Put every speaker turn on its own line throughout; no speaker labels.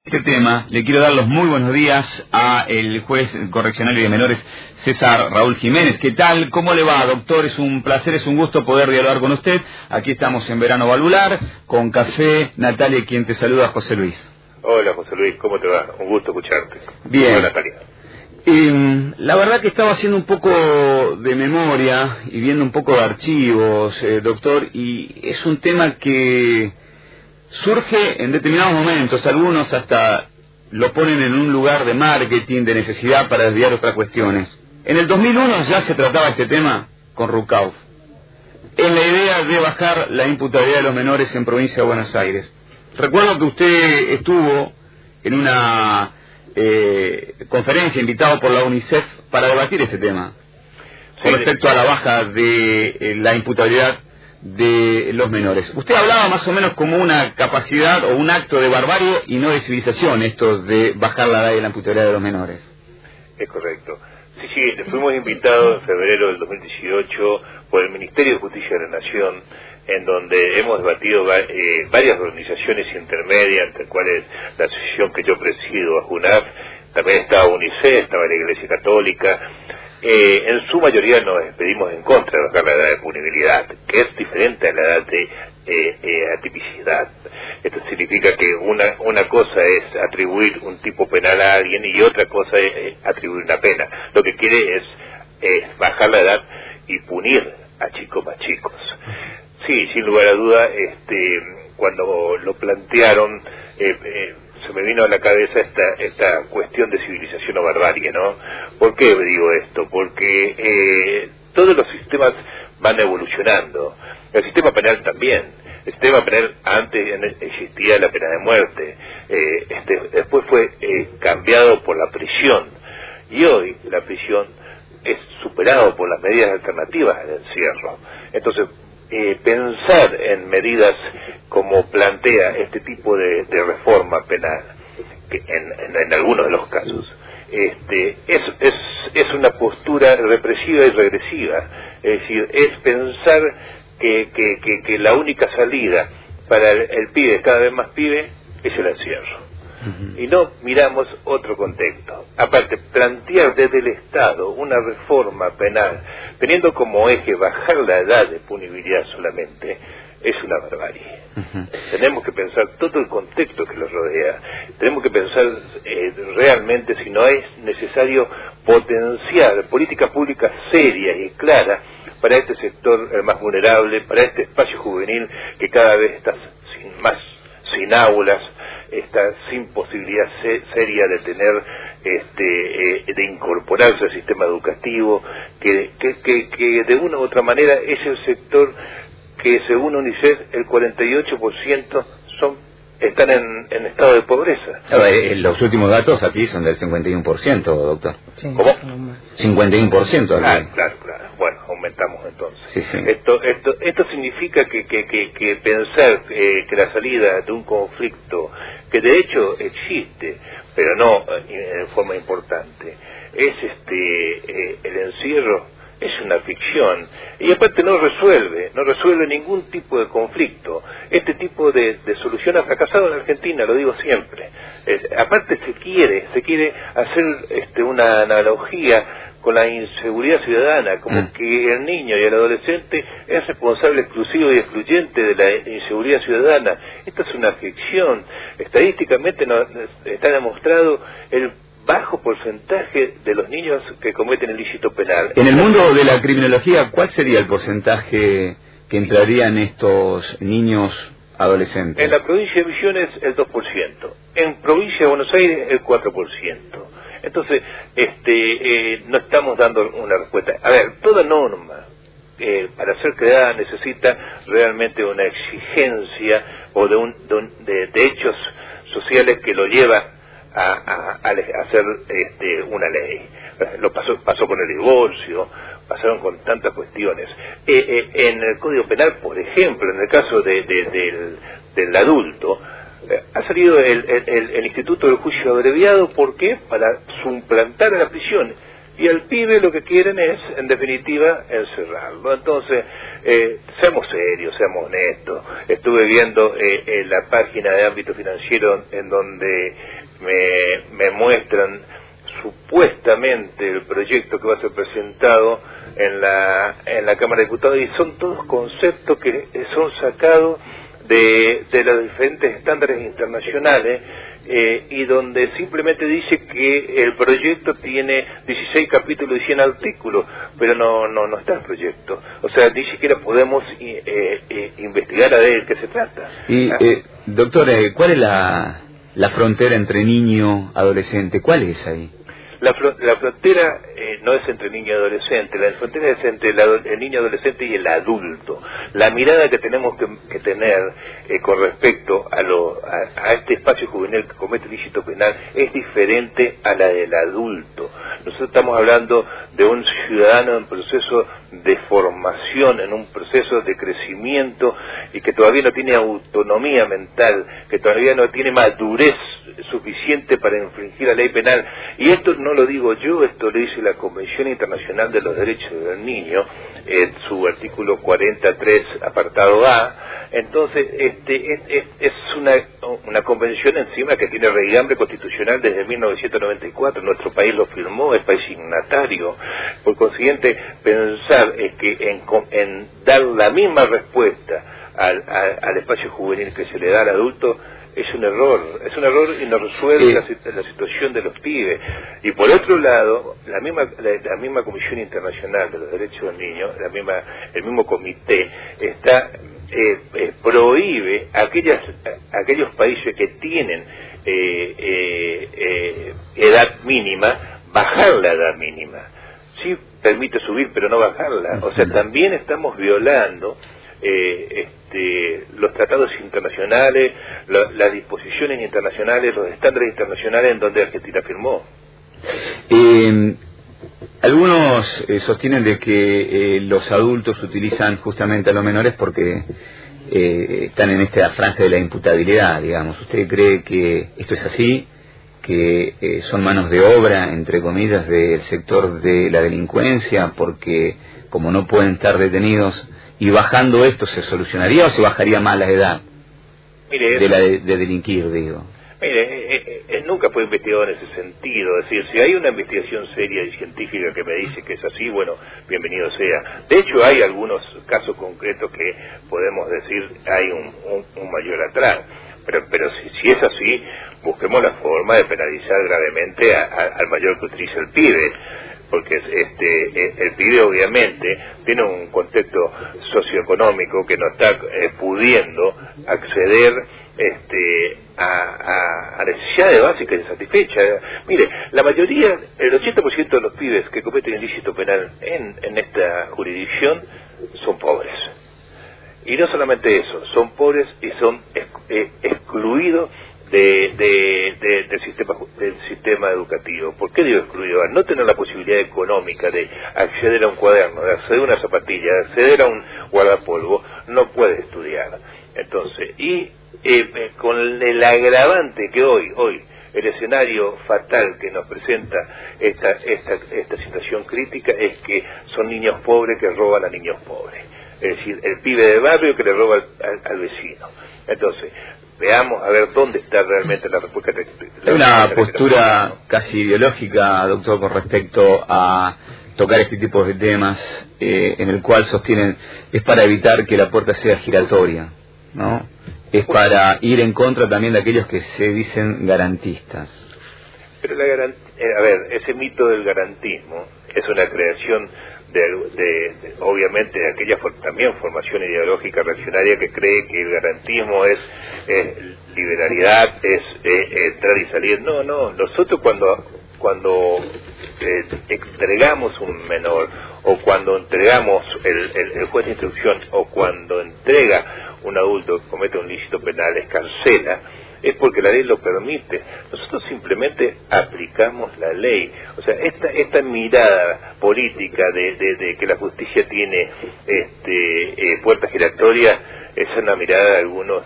Este tema, le quiero dar los muy buenos días a el juez correccional de menores, César Raúl Jiménez. ¿Qué tal? ¿Cómo le va, doctor? Es un placer, es un gusto poder dialogar con usted. Aquí estamos en Verano Balular, con café. Natalia, quien te saluda, José Luis.
Hola, José Luis, ¿cómo te va? Un gusto escucharte.
Bien.
Hola, Natalia.
La verdad que estaba haciendo un poco de memoria y viendo un poco de archivos, doctor, y es un tema que surge en determinados momentos. Algunos hasta lo ponen en un lugar de marketing, de necesidad para desviar otras cuestiones. En el 2001 ya se trataba este tema con Rucauf, en la idea de bajar la imputabilidad de los menores en provincia de Buenos Aires. Recuerdo que usted estuvo en una conferencia invitado por la UNICEF para debatir este tema, con respecto a la baja de la imputabilidad de los menores. Usted hablaba más o menos como una capacidad o un acto de barbarie y no de civilización, esto de bajar la edad de la imputabilidad de los menores.
Es correcto. Sí, fuimos invitados en febrero del 2018 por el Ministerio de Justicia de la Nación, en donde hemos debatido varias organizaciones intermedias, entre las cuales la asociación que yo presido, AJUNAF, también estaba UNICEF, estaba la Iglesia Católica. En su mayoría nos despedimos en contra de bajar la edad de punibilidad, que es diferente a la edad de atipicidad. Esto significa que una cosa es atribuir un tipo penal a alguien y otra cosa es atribuir una pena. Lo que quiere es bajar la edad y punir a chicos más chicos. Sí, sin lugar a duda, cuando lo plantearon, se me vino a la cabeza esta cuestión de civilización o barbarie, ¿no? ¿Por qué digo esto? Porque todos los sistemas van evolucionando. El sistema penal también. El sistema penal antes existía la pena de muerte. Después fue cambiado por la prisión. Y hoy la prisión es superado por las medidas alternativas al encierro. Entonces, pensar en medidas como plantea este tipo de reforma penal, que en algunos de los casos, es una postura represiva y regresiva. Es decir, es pensar que la única salida para el pibe, cada vez más pibe, es el encierro. Y no miramos otro contexto. Aparte, plantear desde el Estado una reforma penal, teniendo como eje bajar la edad de punibilidad solamente, es una barbarie. Tenemos que pensar todo el contexto que los rodea. Tenemos que pensar realmente si no es necesario potenciar políticas públicas serias y claras para este sector más vulnerable, para este espacio juvenil que cada vez está sin aulas, está sin posibilidad seria de tener de incorporarse al sistema educativo, que de una u otra manera es el sector que, según UNICEF, el 48% están en estado de pobreza.
Los últimos datos aquí son del 51%, doctor.
Sí,
¿cómo?
51%.
Claro. Bueno, aumentamos entonces.
Sí.
Esto significa que pensar que la salida de un conflicto, que de hecho existe, pero no en forma importante, es el encierro, es una ficción, y aparte no resuelve ningún tipo de conflicto. Este tipo de solución ha fracasado en Argentina, lo digo siempre. Aparte se quiere hacer una analogía con la inseguridad ciudadana, como que el niño y el adolescente es responsable exclusivo y excluyente de la inseguridad ciudadana. Esto es una ficción. Estadísticamente está demostrado el bajo porcentaje de los niños que cometen el ilícito penal.
En el mundo de la criminología, ¿cuál sería el porcentaje que entrarían estos niños adolescentes?
En la provincia de Misiones el 2%, en provincia de Buenos Aires el 4%. Entonces, no estamos dando una respuesta. A ver, toda norma para ser creada necesita realmente una exigencia o de hechos sociales que lo lleva a hacer una ley. Pasó con el divorcio, pasaron con tantas cuestiones. En el Código Penal, por ejemplo, en el caso del adulto, ha salido el Instituto del Juicio Abreviado. ¿Por qué? Para suplantar a la prisión. Y al pibe lo que quieren es, en definitiva, encerrarlo. Entonces, seamos serios, seamos honestos. Estuve viendo la página de Ámbito Financiero en donde me muestran supuestamente el proyecto que va a ser presentado en la Cámara de Diputados, y son todos conceptos que son sacados de los diferentes estándares internacionales, y donde simplemente dice que el proyecto tiene 16 capítulos y 100 artículos, pero no está el proyecto. O sea, ni siquiera podemos investigar a ver de qué se trata.
Y, doctor, ¿cuál es la frontera entre niño y adolescente? ¿Cuál es ahí?
La frontera no es entre niño y adolescente, la frontera es entre el niño adolescente y el adulto. La mirada que tenemos que tener con respecto a este espacio juvenil que comete ilícito penal es diferente a la del adulto. Nosotros estamos hablando de un ciudadano en proceso de formación, en un proceso de crecimiento, y que todavía no tiene autonomía mental, que todavía no tiene madurez suficiente para infringir la ley penal. Y esto no lo digo yo, esto lo dice la Convención Internacional de los Derechos del Niño, en su artículo 43, apartado A. Entonces, es una convención encima que tiene raigambre constitucional desde 1994. Nuestro país lo firmó, es país signatario. Por consiguiente, pensar es que en dar la misma respuesta al espacio juvenil que se le da al adulto es un error y no resuelve la situación de los pibes. Y por otro lado, la misma Comisión Internacional de los Derechos del Niño, el mismo comité, prohíbe a aquellos países que tienen edad mínima, bajar la edad mínima. Sí permite subir, pero no bajarla. O sea, también estamos violando los tratados internacionales, las disposiciones internacionales, los estándares internacionales en donde Argentina firmó.
Algunos sostienen de que los adultos utilizan justamente a los menores porque están en esta franja de la imputabilidad, digamos. ¿Usted cree que esto es así? ¿Que son manos de obra, entre comillas, del sector de la delincuencia? Porque como no pueden estar detenidos, y bajando esto, ¿se solucionaría o se bajaría más la edad?
Mire,
de delinquir, digo?
Mire, nunca fue investigado en ese sentido. Es decir, si hay una investigación seria y científica que me dice que es así, bueno, bienvenido sea. De hecho, hay algunos casos concretos que podemos decir hay un mayor atrás. Pero si es así, busquemos la forma de penalizar gravemente al mayor que utiliza el pibe. Porque el pibe obviamente tiene un contexto socioeconómico que no está pudiendo acceder a necesidades básicas insatisfechas. Mire, la mayoría, el 80% de los pibes que cometen ilícito penal en esta jurisdicción son pobres. Y no solamente eso, son pobres y son excluidos del sistema educativo. ¿Por qué digo excluido? Al no tener la posibilidad económica de acceder a un cuaderno, de acceder a una zapatilla, de acceder a un guardapolvo, no puede estudiar. Entonces, con el agravante que hoy el escenario fatal que nos presenta esta situación crítica es que son niños pobres que roban a niños pobres. Es decir, el pibe de barrio que le roba al vecino. Entonces, veamos a ver dónde está realmente la respuesta.
Hay una postura casi ideológica, doctor, con respecto a tocar este tipo de temas, en el cual sostienen es para evitar que la puerta sea giratoria, ¿no? Es para ir en contra también de aquellos que se dicen garantistas.
Pero a ver, ese mito del garantismo es una creación obviamente de aquella también formación ideológica reaccionaria que cree que el garantismo es liberalidad, es entrar y salir. No, nosotros cuando entregamos un menor, o cuando entregamos el juez de instrucción, o cuando entrega un adulto que comete un ilícito penal, escarcela, es porque la ley lo permite. Nosotros simplemente aplicamos la ley. O sea, esta mirada política de que la justicia tiene puertas giratorias es una mirada de algunos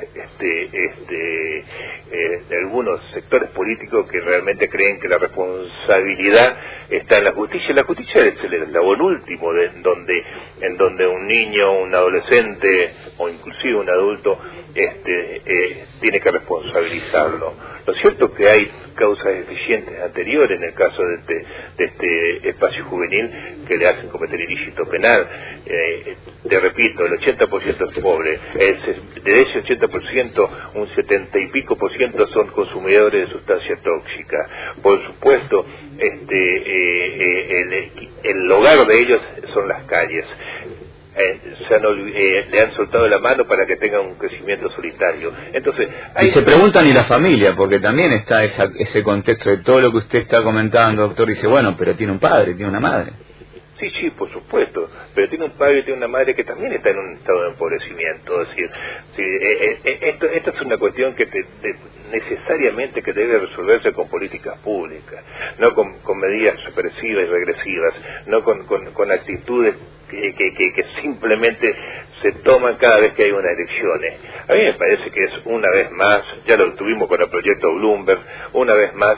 de algunos sectores políticos que realmente creen que la responsabilidad está en la justicia. La justicia es el eslabón último en donde un niño, un adolescente o inclusive un adulto tiene que responsabilizarlo. Lo cierto es que hay causas deficientes anteriores en el caso de este espacio juvenil que le hacen cometer ilícito penal. Te repito, el 80% es pobre. De ese 80%, un 70 y pico por ciento son consumidores de sustancias tóxicas. Por supuesto, el hogar de ellos son las calles. Le han soltado la mano para que tengan un crecimiento solitario. Entonces,
y se preguntan, ¿y la familia? Porque también está ese contexto de todo lo que usted está comentando, doctor. Dice, bueno, pero tiene un padre, tiene una madre.
Sí, por supuesto, pero tiene un padre y tiene una madre que también está en un estado de empobrecimiento. Es decir, esto es una cuestión que necesariamente que debe resolverse con políticas públicas, no con medidas represivas y regresivas, no con actitudes que simplemente se toman cada vez que hay unas elecciones. A mí me parece que es una vez más, ya lo tuvimos con el proyecto Bloomberg, una vez más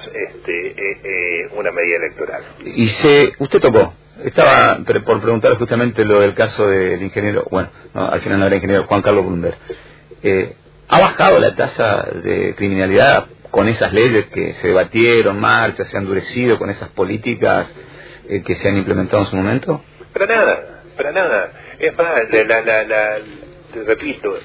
una medida electoral.
Y usted tocó, estaba por preguntar justamente lo del caso del ingeniero, bueno, no, al final no era ingeniero, Juan Carlos Bloomberg. ¿Ha bajado la tasa de criminalidad con esas leyes que se debatieron, marchas, se han endurecido con esas políticas que se han implementado en su momento?
Para nada. Es más, te repito,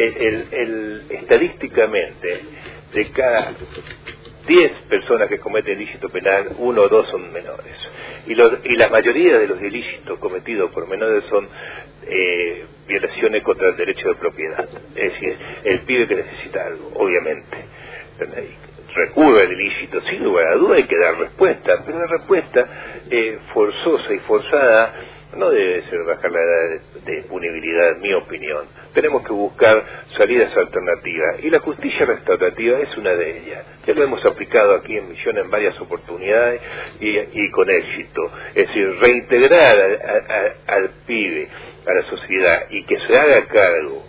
estadísticamente, de cada 10 personas que cometen ilícito penal, 1 o 2 son menores. Y la mayoría de los ilícitos cometidos por menores son violaciones contra el derecho de propiedad. Es decir, el pibe que necesita algo, obviamente. Recurre al ilícito, sin lugar a duda hay que dar respuesta, pero la respuesta forzosa y forzada no debe ser bajar la edad de punibilidad, en mi opinión. Tenemos que buscar salidas alternativas, y la justicia restaurativa es una de ellas. Ya lo hemos aplicado aquí en Misiones en varias oportunidades y con éxito. Es decir, reintegrar al pibe a la sociedad y que se haga cargo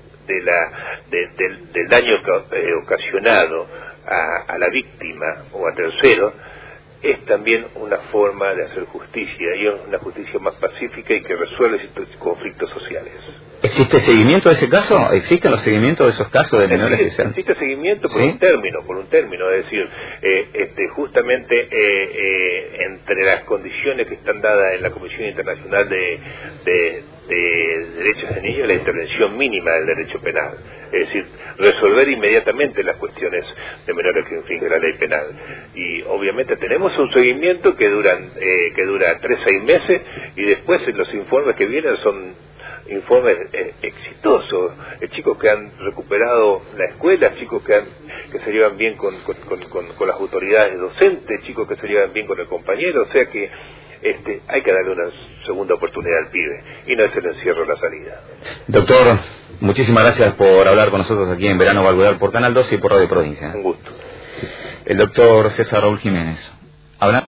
del daño ocasionado a la víctima o a terceros, es también una forma de hacer justicia, y es una justicia más pacífica y que resuelve estos conflictos sociales.
¿Existe seguimiento de ese caso? ¿Existen los seguimientos de esos casos de menores que sean?
Existe seguimiento por
¿Sí?
un término, es decir, justamente entre las condiciones que están dadas en la Comisión Internacional de Derechos de Niños, la intervención mínima del derecho penal, es decir, resolver inmediatamente las cuestiones de menores que infringen la ley penal. Y obviamente tenemos un seguimiento que dura 3-6 meses, y después los informes que vienen son informes exitosos, chicos que han recuperado la escuela, chicos que se llevan bien con las autoridades docentes, chicos que se llevan bien con el compañero, o sea que hay que darle una segunda oportunidad al pibe, y no es el encierro la salida.
Doctor, muchísimas gracias por hablar con nosotros aquí en Verano Valvular por Canal 12 y por Radio Provincia.
Un gusto.
El doctor César Raúl Jiménez. Hablando